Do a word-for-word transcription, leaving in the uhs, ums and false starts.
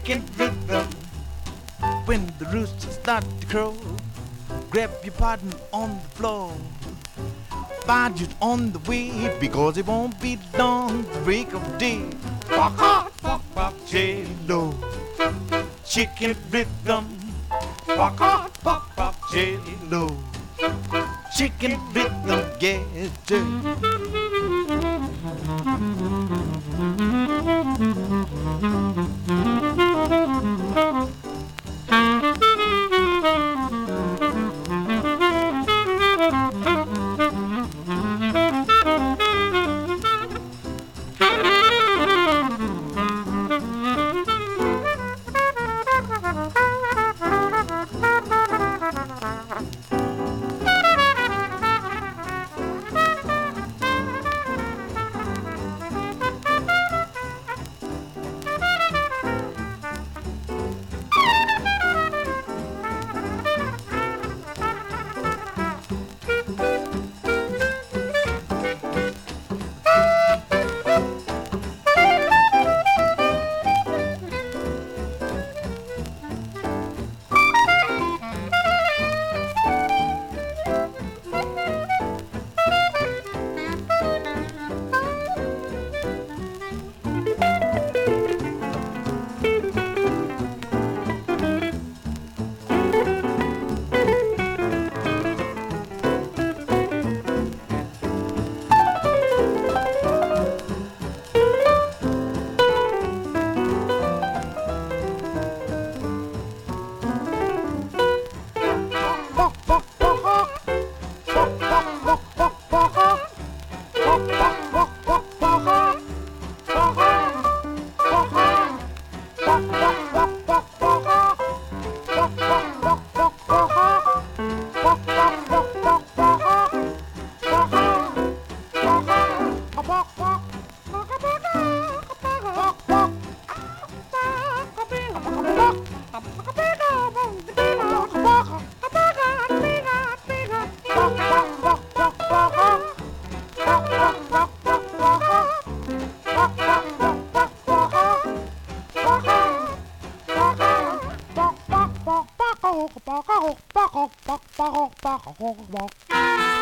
chicken rhythm. When the rooster starts to crow, grab your partner on the floor. Find you on the way because it won't be long. The break of day. Walk hard, walk, walk, J-Lo. Chicken rhythm. Walk hard, walk, walk, J-Lo. Chicken rhythm, yes, sir. Baka